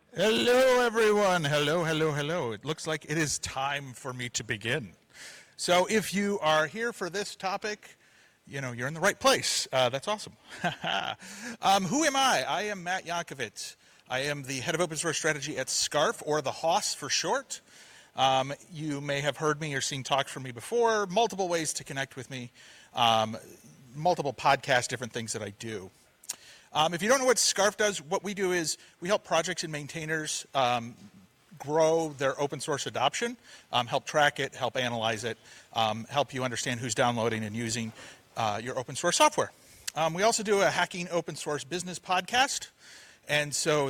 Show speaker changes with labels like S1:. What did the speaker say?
S1: Hello, everyone. Hello, hello, hello. It looks like it is time for me to begin. So if you are here for this topic, you're in the right place. That's awesome. Who am I? I am Matt Yankovic. I am the head of open source strategy at SCARF, or the HOS for short. You may have heard me or seen talks from me before, multiple ways to connect with me, multiple podcasts, different things that I do. If you don't know what SCARF does, what we do is we help projects and maintainers grow their open source adoption, help track it, help analyze it, help you understand who's downloading and using your open source software. We also do a Hacking Open Source Business podcast, and so